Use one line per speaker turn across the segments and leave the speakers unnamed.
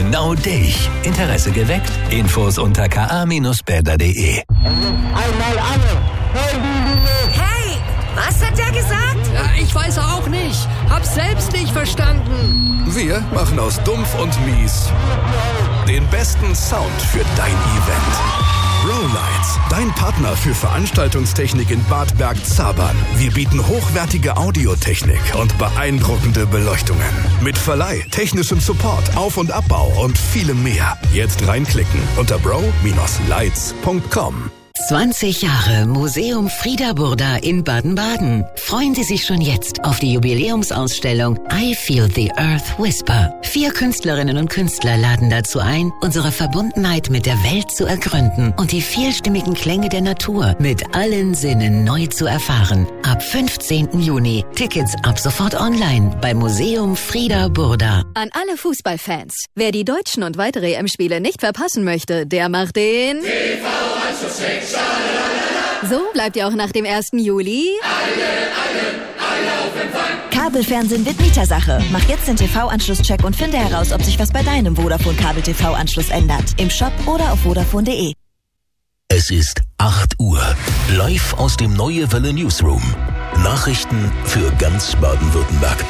genau dich. Interesse geweckt? Infos unter ka-bäder.de.
Einmal alle.
Hey, was hat der gesagt?
Ja, ich weiß auch nicht. Hab's selbst nicht verstanden.
Wir machen aus Dumpf und Mies den besten Sound für dein Event. Row-Lights, dein Partner für Veranstaltungstechnik in Bad Bergzabern. Wir bieten hochwertige Audiotechnik und beeindruckende Beleuchtungen. Mit Verleih, technischem Support, Auf- und Abbau und vielem mehr. Jetzt reinklicken unter brow-lights.com.
20 Jahre Museum Frieda Burda in Baden-Baden. Freuen Sie sich schon jetzt auf die Jubiläumsausstellung I Feel the Earth Whisper. 4 Künstlerinnen und Künstler laden dazu ein, unsere Verbundenheit mit der Welt zu ergründen und die vielstimmigen Klänge der Natur mit allen Sinnen neu zu erfahren. Ab 15. Juni. Tickets ab sofort online bei Museum Frieda Burda.
An alle Fußballfans. Wer die deutschen und weitere EM-Spiele nicht verpassen möchte, der macht den TV-Anschlusscheck. So bleibt ihr auch nach dem 1. Juli
alle auf Empfang. Kabelfernsehen wird Mietersache. Mach jetzt den TV-Anschlusscheck und finde heraus, ob sich was bei deinem Vodafone-Kabel-TV-Anschluss ändert. Im Shop oder auf vodafone.de.
Es ist 8 Uhr. Live aus dem Neue Welle Newsroom. Nachrichten für ganz Baden-Württemberg.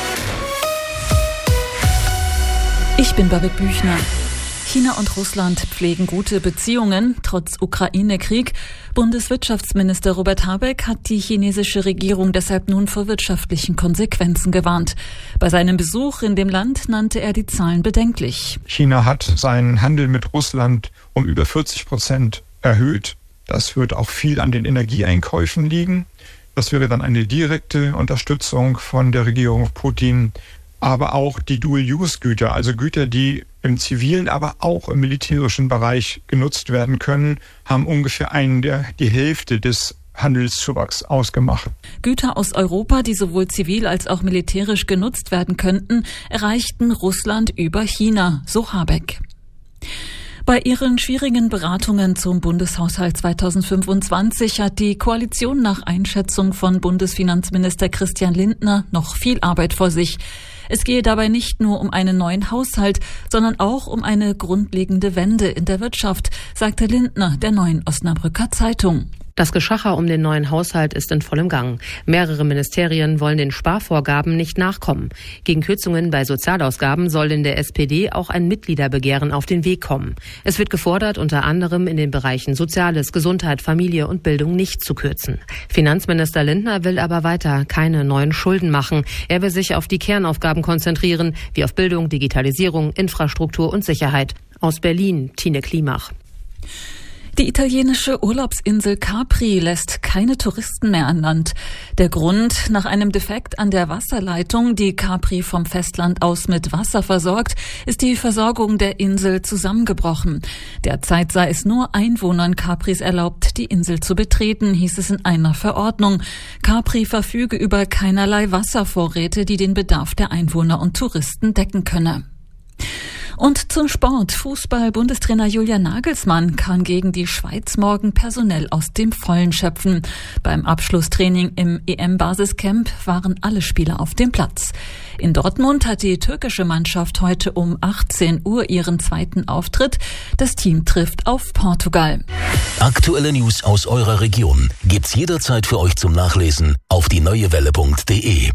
Ich bin Babette Büchner. China und Russland pflegen gute Beziehungen, trotz Ukraine-Krieg. Bundeswirtschaftsminister Robert Habeck hat die chinesische Regierung deshalb nun vor wirtschaftlichen Konsequenzen gewarnt. Bei seinem Besuch in dem Land nannte er die Zahlen bedenklich.
China hat seinen Handel mit Russland um über 40% erhöht. Das wird auch viel an den Energieeinkäufen liegen. Das wäre dann eine direkte Unterstützung von der Regierung Putin. Aber auch die Dual-Use-Güter, also Güter, die im zivilen, aber auch im militärischen Bereich genutzt werden können, haben ungefähr die Hälfte des Handelszuwachs ausgemacht.
Güter aus Europa, die sowohl zivil als auch militärisch genutzt werden könnten, erreichten Russland über China, so Habeck. Bei ihren schwierigen Beratungen zum Bundeshaushalt 2025 hat die Koalition nach Einschätzung von Bundesfinanzminister Christian Lindner noch viel Arbeit vor sich. Es gehe dabei nicht nur um einen neuen Haushalt, sondern auch um eine grundlegende Wende in der Wirtschaft, sagte Lindner der Neuen Osnabrücker Zeitung.
Das Geschacher um den neuen Haushalt ist in vollem Gang. Mehrere Ministerien wollen den Sparvorgaben nicht nachkommen. Gegen Kürzungen bei Sozialausgaben soll in der SPD auch ein Mitgliederbegehren auf den Weg kommen. Es wird gefordert, unter anderem in den Bereichen Soziales, Gesundheit, Familie und Bildung nicht zu kürzen. Finanzminister Lindner will aber weiter keine neuen Schulden machen. Er will sich auf die Kernaufgaben konzentrieren, wie auf Bildung, Digitalisierung, Infrastruktur und Sicherheit. Aus Berlin, Tine Klimach.
Die italienische Urlaubsinsel Capri lässt keine Touristen mehr an Land. Der Grund: nach einem Defekt an der Wasserleitung, die Capri vom Festland aus mit Wasser versorgt, ist die Versorgung der Insel zusammengebrochen. Derzeit sei es nur Einwohnern Capris erlaubt, die Insel zu betreten, hieß es in einer Verordnung. Capri verfüge über keinerlei Wasservorräte, die den Bedarf der Einwohner und Touristen decken könne. Und zum Sport. Fußball-Bundestrainer Julian Nagelsmann kann gegen die Schweiz morgen personell aus dem Vollen schöpfen. Beim Abschlusstraining im EM-Basiscamp waren alle Spieler auf dem Platz. In Dortmund hat die türkische Mannschaft heute um 18 Uhr ihren zweiten Auftritt. Das Team trifft auf Portugal.
Aktuelle News aus eurer Region gibt's jederzeit für euch zum Nachlesen auf dieneuewelle.de.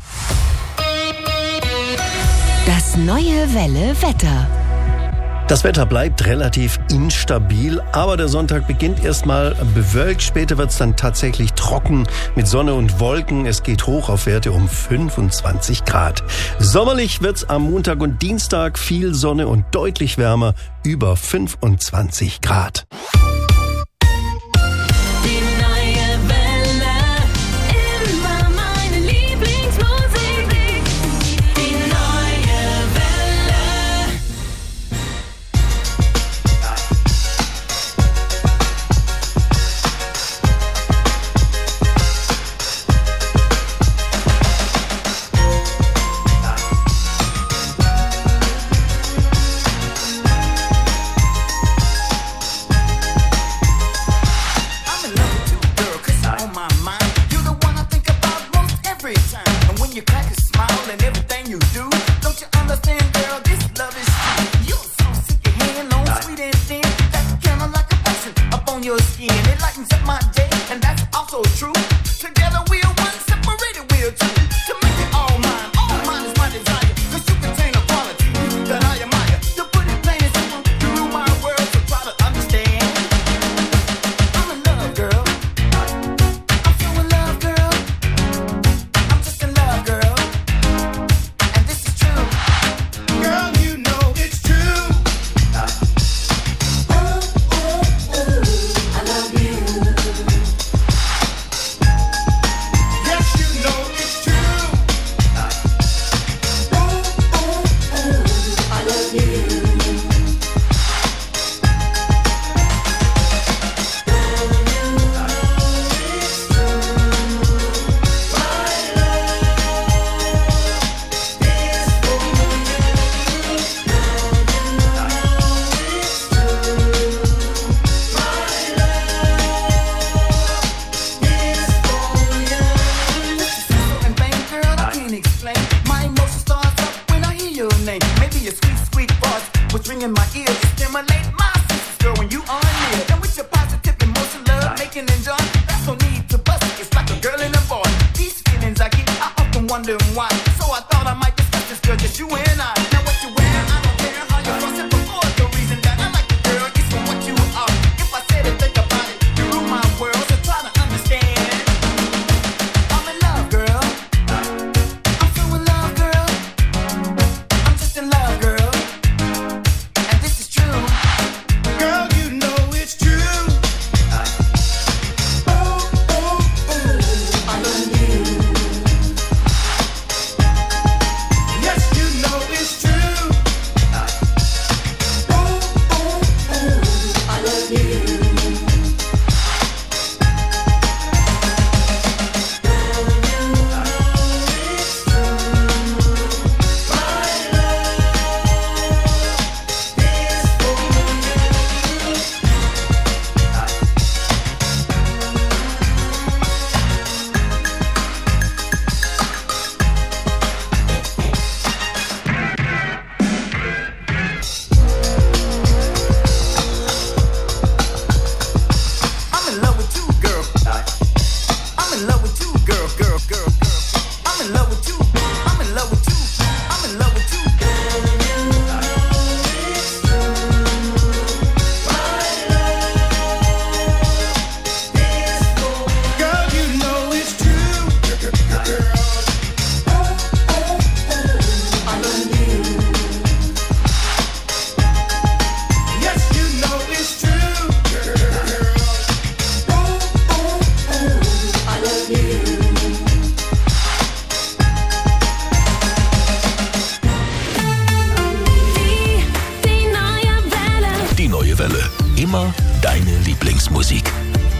Das Neue Welle Wetter.
Das Wetter bleibt relativ instabil, aber der Sonntag beginnt erstmal bewölkt. Später wird es dann tatsächlich trocken mit Sonne und Wolken. Es geht hoch auf Werte um 25 Grad. Sommerlich wird es am Montag und Dienstag, viel Sonne und deutlich wärmer, über 25 Grad.
what's ringing my ears, it stimulates my senses, girl, when you are near. And with your positive emotion, love, making and joy, that's no need to bust it. It's like a girl and a boy. These feelings I get, I often wondering why. So I thought I might discuss this, girl, just you and I. Now what you wear, I don't care how you cross it before. The reason that I like you, girl, is for what you are. If I said it, think about it, you rule my world, so try to understand. I'm in love, girl. I'm so in love, girl. I'm just in love, girl. And this is true. Girl, you know it's true. Oh, oh, oh, I love you. Yes, you know it's true. Oh, oh, oh, I love you. I'm in love with you, girl. I'm in love with you, girl, girl, girl, girl. I'm in love with you. I'm in love with you. I'm in love with you. Girl, you know it's true. Oh, oh, oh, I love you. Yes, you know it's true. Oh, oh, oh, I love you.
Die neue Welle. Immer deine Lieblingsmusik.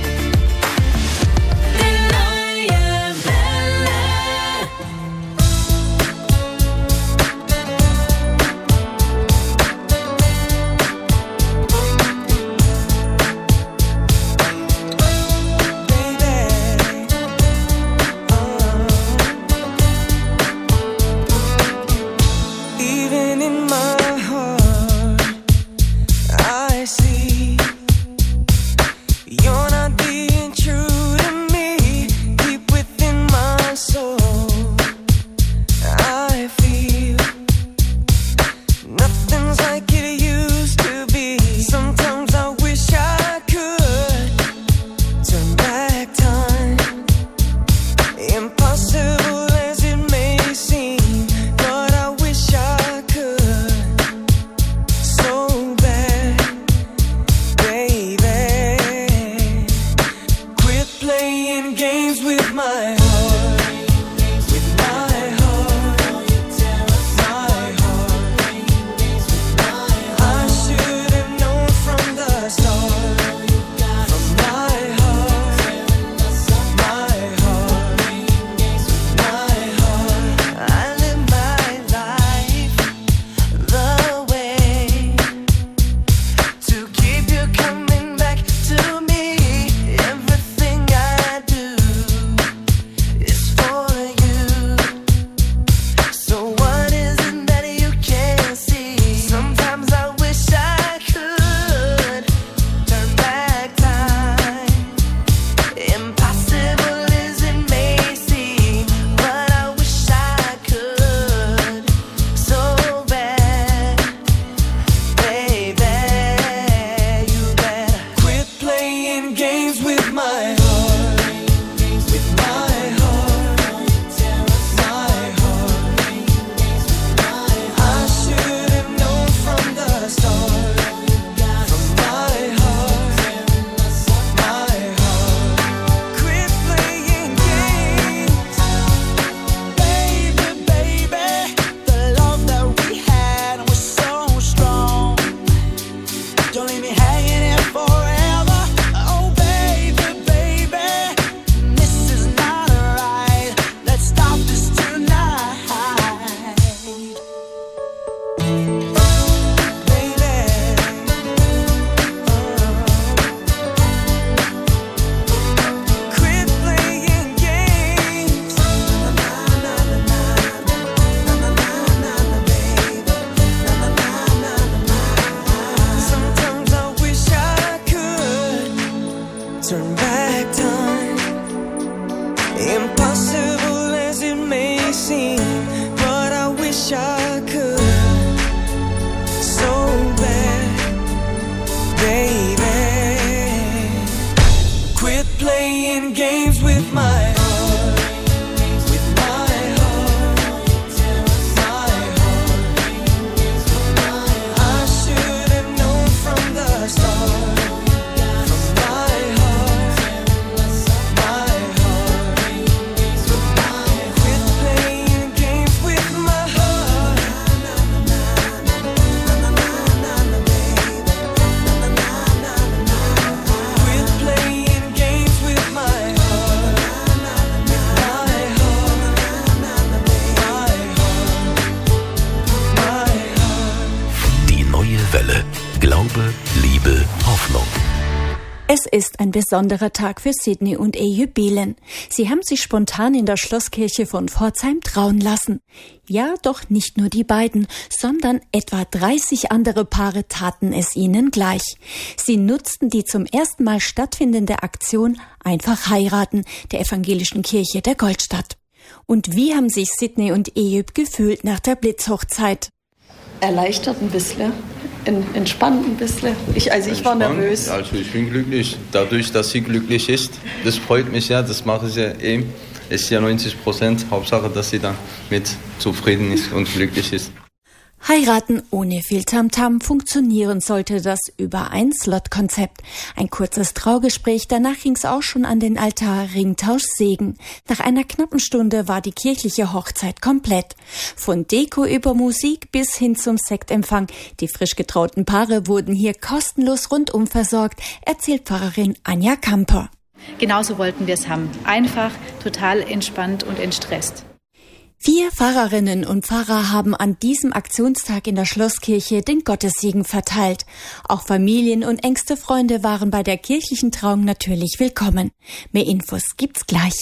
Even in my heart, I see your
Glaube, Liebe, Hoffnung.
Es ist ein besonderer Tag für Sidney und Eyüp Bilen. Sie haben sich spontan in der Schlosskirche von Pforzheim trauen lassen. Ja, doch nicht nur die beiden, sondern etwa 30 andere Paare taten es ihnen gleich. Sie nutzten die zum ersten Mal stattfindende Aktion Einfach heiraten der evangelischen Kirche der Goldstadt. Und wie haben sich Sidney und Eyüp gefühlt nach der Blitzhochzeit?
Erleichtert ein bisschen, entspannt ein bisschen. Ich war nervös.
Also ich bin glücklich, dadurch, dass sie glücklich ist. Das freut mich ja, das mache ich ja eben. Es ist ja 90%. Hauptsache, dass sie dann mit zufrieden ist und glücklich ist.
Heiraten ohne viel Tamtam, funktionieren sollte das Über-1-Slot-Konzept. Ein kurzes Traugespräch, danach ging's auch schon an den Altar, Ringtausch, Segen. Nach einer knappen Stunde war die kirchliche Hochzeit komplett. Von Deko über Musik bis hin zum Sektempfang. Die frisch getrauten Paare wurden hier kostenlos rundum versorgt, erzählt Pfarrerin Anja Kamper.
Genauso wollten wir es haben. Einfach, total entspannt und entstresst.
4 Pfarrerinnen und Pfarrer haben an diesem Aktionstag in der Schlosskirche den Gottessegen verteilt. Auch Familien und engste Freunde waren bei der kirchlichen Trauung natürlich willkommen. Mehr Infos gibt's gleich.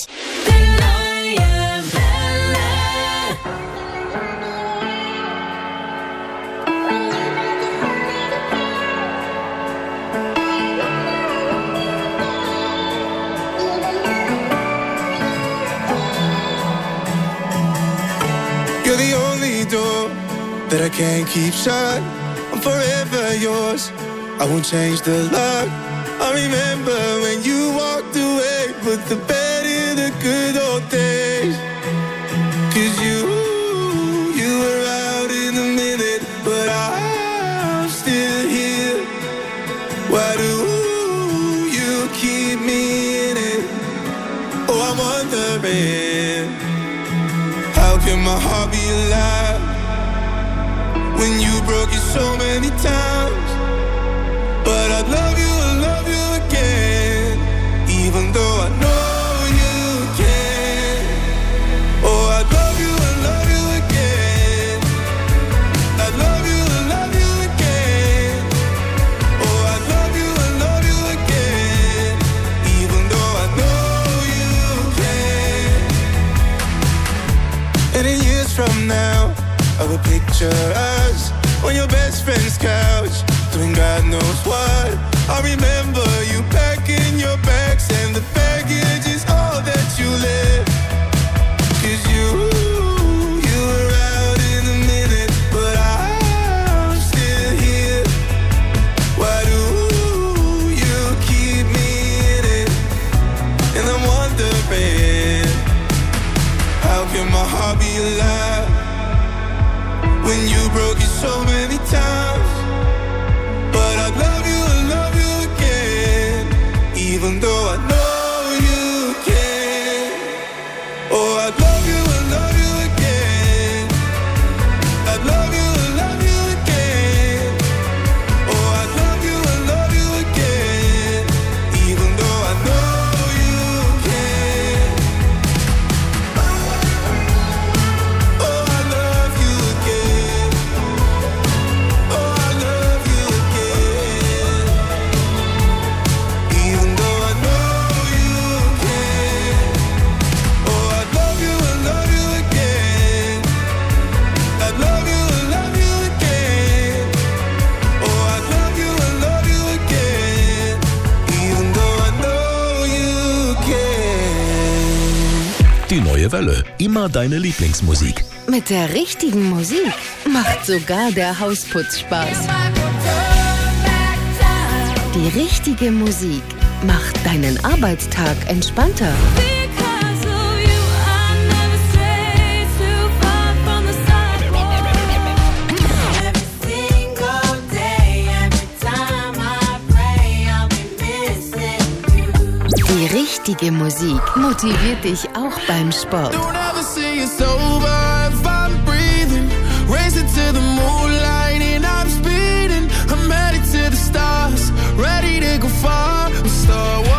You're the only door that I can't keep shut. I'm forever yours, I won't change the lock. I remember when you walked away, put the bed in the good old days. 'Cause you were out in a minute, but I'm still here. Why do you keep me in it? Oh, I'm wondering, how can my heart be alive when you broke it so many times? But I love you again, even though I know you can. Oh, I love you again. I love you again. Oh, I love you again, even though I know you can. And in years from now, I will picture us on your best friend's couch, doing God knows what. I remember you packing your bags, and the baggage is all that you left. 'Cause you were out in a minute, but I'm still here. Why do you keep me in it? And I'm wondering, how can my heart be alive when you broke it so many times? But I love you again, even though I know you can. Oh, I love you again. I love you again. Oh, I love you again, even though I know you can. Oh, I love you again. Oh, I love you again, even though I know you can. Oh, I love you again. I love you again. Oh, I love you again, even though I know you can.
Die neue Welle. Immer deine Lieblingsmusik.
Mit der richtigen Musik macht sogar der Hausputz Spaß. Die richtige Musik macht deinen Arbeitstag entspannter. Die richtige Musik motiviert dich auch beim Sport.
Don't ever say it's over if I'm breathing. Racing to the moonlight and I'm speeding. I'm headed to the stars, ready to go far and start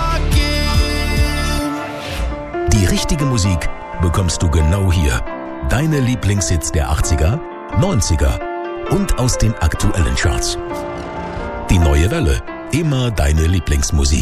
walking.
Die richtige Musik bekommst du genau hier. Deine Lieblingshits der 80er, 90er und aus den aktuellen Charts. Die Neue Welle. Immer deine Lieblingsmusik.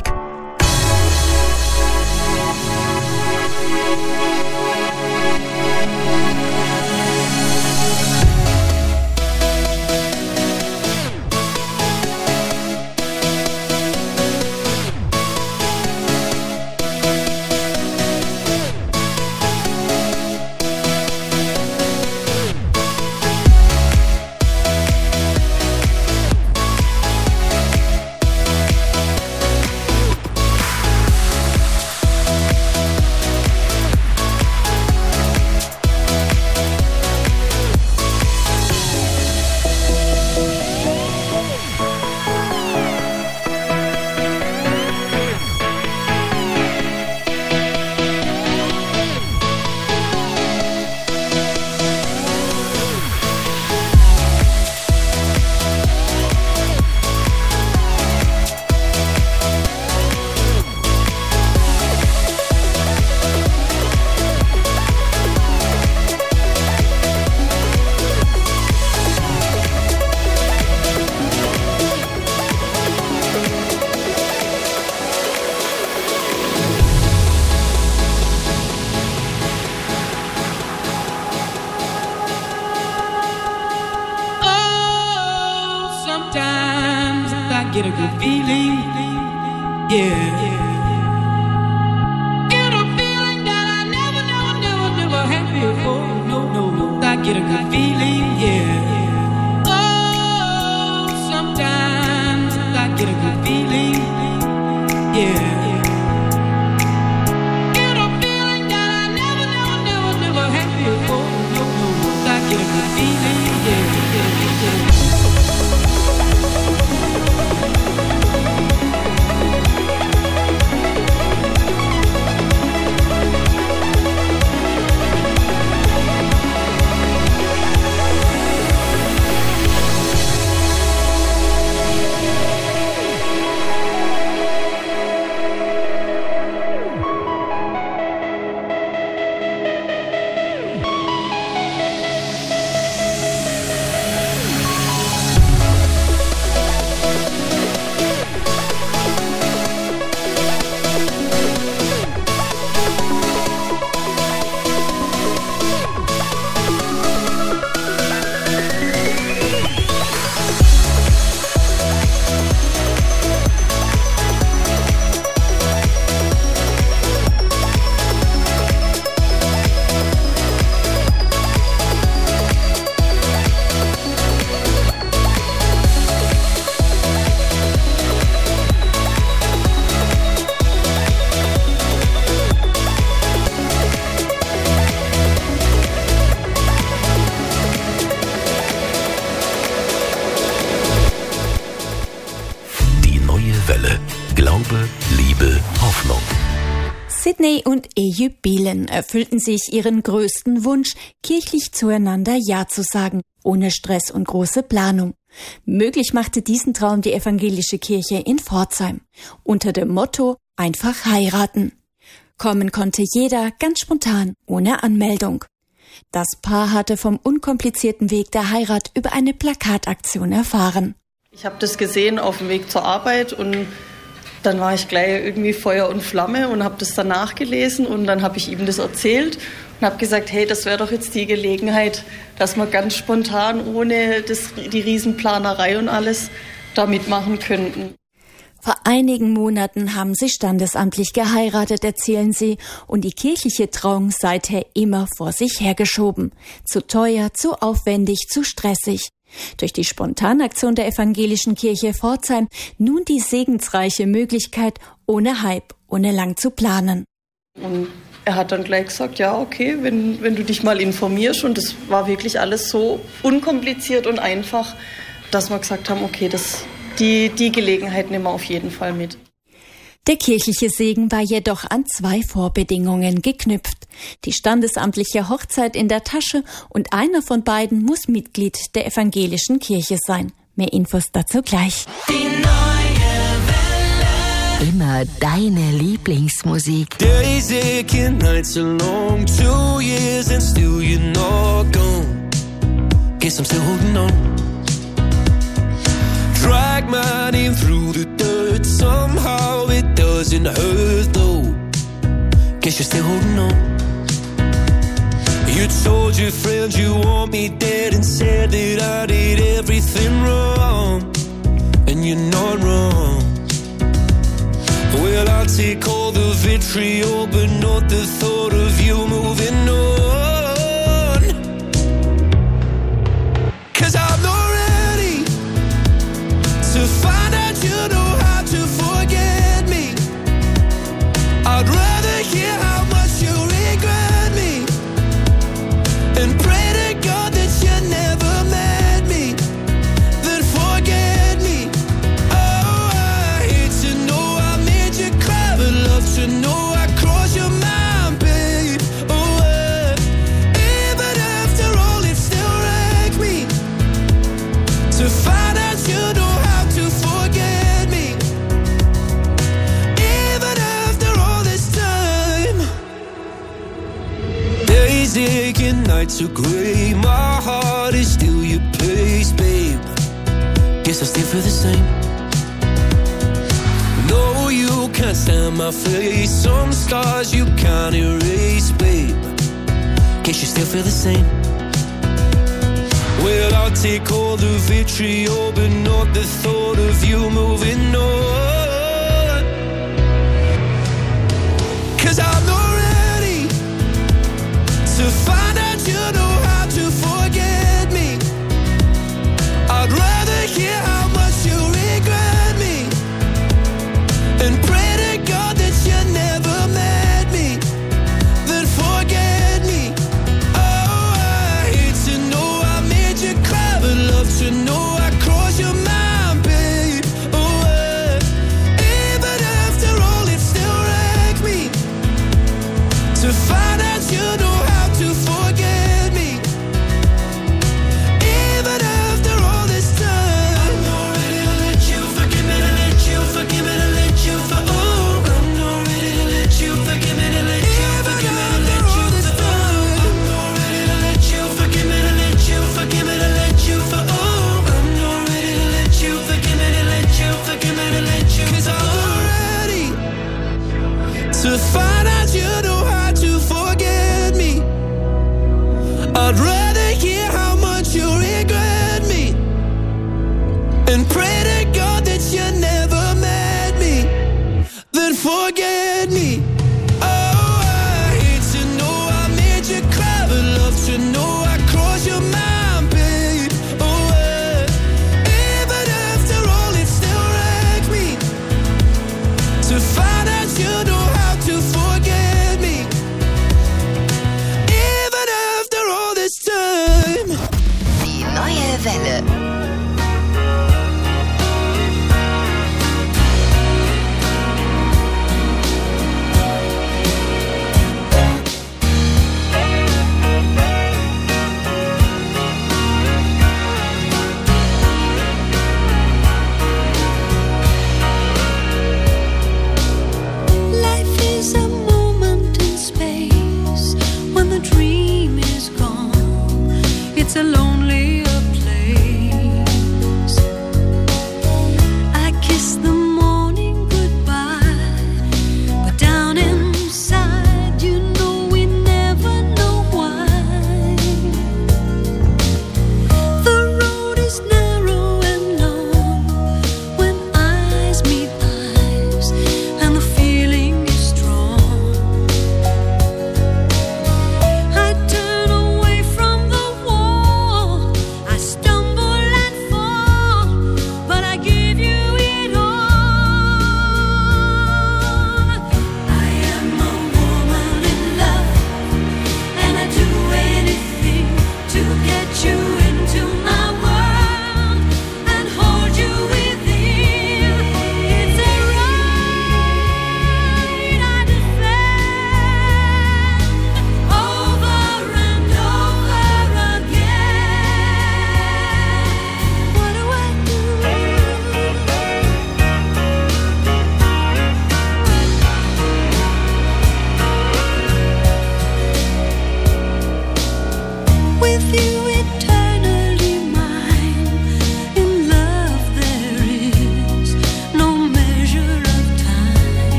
Get a good feeling, yeah. Get a feeling that I never had before. No. I get a good feeling, yeah. Oh, sometimes I get a good feeling, yeah. Get a feeling that I never had before. No. I get a good feeling, yeah.
Glaube, Liebe, Hoffnung.
Sydney und Eju Bielen erfüllten sich ihren größten Wunsch, kirchlich zueinander Ja zu sagen, ohne Stress und große Planung. Möglich machte diesen Traum die evangelische Kirche in Pforzheim. Unter dem Motto einfach heiraten. Kommen konnte jeder ganz spontan, ohne Anmeldung. Das Paar hatte vom unkomplizierten Weg der Heirat über eine Plakataktion erfahren.
Ich habe das gesehen auf dem Weg zur Arbeit und dann war ich gleich irgendwie Feuer und Flamme und habe das dann nachgelesen und dann habe ich ihm das erzählt und habe gesagt, hey, das wäre doch jetzt die Gelegenheit, dass wir ganz spontan, ohne die Riesenplanerei und alles, da mitmachen könnten.
Vor einigen Monaten haben sie standesamtlich geheiratet, erzählen sie, und die kirchliche Trauung seither immer vor sich hergeschoben. Zu teuer, zu aufwendig, zu stressig. Durch die Spontanaktion der evangelischen Kirche Pforzheim nun die segensreiche Möglichkeit, ohne Hype, ohne lang zu planen.
Und er hat dann gleich gesagt, ja, okay, wenn du dich mal informierst. Und das war wirklich alles so unkompliziert und einfach, dass wir gesagt haben, okay, die Gelegenheit nehmen wir auf jeden Fall mit.
Der kirchliche Segen war jedoch an 2 Vorbedingungen geknüpft. Die standesamtliche Hochzeit in der Tasche und einer von beiden muss Mitglied der evangelischen Kirche sein. Mehr Infos dazu gleich.
Die Neue Welle. Immer deine Lieblingsmusik.
Days aching, nights are long, 2 years and still you're not gone. Guess I'm still holding on. Drag
drag my name through the dirt. Somehow it doesn't hurt though. Guess you're still holding on. You told your friends you want me dead and said that I did everything wrong. And you're not wrong. Well, I'll take all the vitriol, but not the thought of you moving on. 'Cause I'm not ready to find out you know how to forget me. I'd rather hear how much you regret me and pray to God that you never met me, then forget me. Oh, I hate to know I made you cry, but love to know I crossed your mind, babe. Oh, even after all, it still wrecks me to find out you know how to forget me. Even after all this time. Days aching, nights are grey. My heart is still your place, babe. Guess I still feel the same. No, you can't stand my face. Some scars you can't erase, babe. Guess you still feel the same. Well, I'll take all the vitriol, but not the thought of you moving on. 'Cause I'm not ready to find out you know how to forget me. I'd rather hear how much you regret me and pray to God that you never met me, then forget me. Oh, I hate to know I made you cry, but love to know I crossed your mind, babe.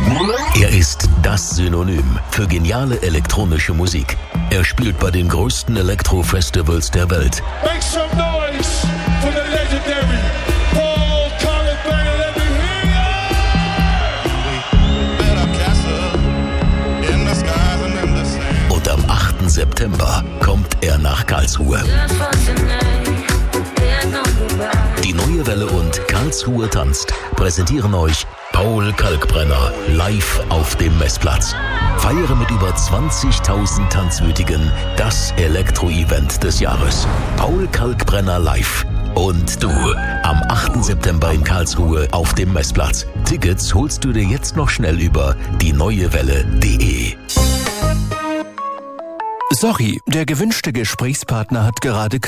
Er ist das Synonym für geniale elektronische Musik. Er spielt bei den größten Elektro-Festivals der Welt.
Make some noise for the legendary Paul Kalkbrenner. Let me hear you.
Und am 8. September kommt er nach Karlsruhe. Die Neue Welle und Karlsruhe tanzt präsentieren euch Paul Kalkbrenner live auf dem Messplatz. Feiere mit über 20.000 Tanzwütigen das Elektro-Event des Jahres. Paul Kalkbrenner live. Und du, am 8. September in Karlsruhe auf dem Messplatz. Tickets holst du dir jetzt noch schnell über dieneuewelle.de.
Sorry, der gewünschte Gesprächspartner hat gerade